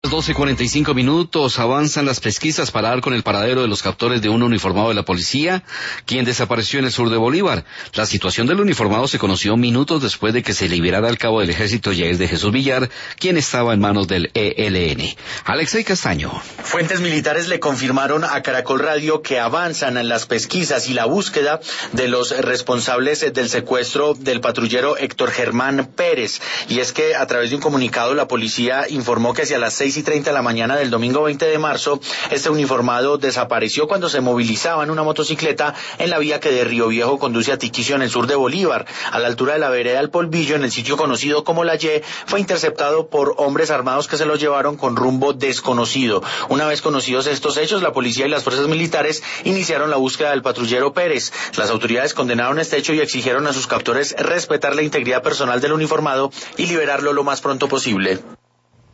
12:45, avanzan las pesquisas para dar con el paradero de los captores de un uniformado de la policía, quien desapareció en el sur de Bolívar. La situación del uniformado se conoció minutos después de que se liberara al cabo del ejército Yair de Jesús Villar, quien estaba en manos del ELN. Alexei Castaño. Fuentes militares le confirmaron a Caracol Radio que avanzan en las pesquisas y la búsqueda de los responsables del secuestro del patrullero Héctor Germán Pérez. Y es que a través de un comunicado la policía informó que hacia las 6:30 de la mañana del domingo 20 de marzo, este uniformado desapareció cuando se movilizaba en una motocicleta en la vía que de Río Viejo conduce a Tiquicio en el sur de Bolívar. A la altura de la vereda El Polvillo, en el sitio conocido como La Y, fue interceptado por hombres armados que se lo llevaron con rumbo desconocido. Una vez conocidos estos hechos, la policía y las fuerzas militares iniciaron la búsqueda del patrullero Pérez. Las autoridades condenaron este hecho y exigieron a sus captores respetar la integridad personal del uniformado y liberarlo lo más pronto posible.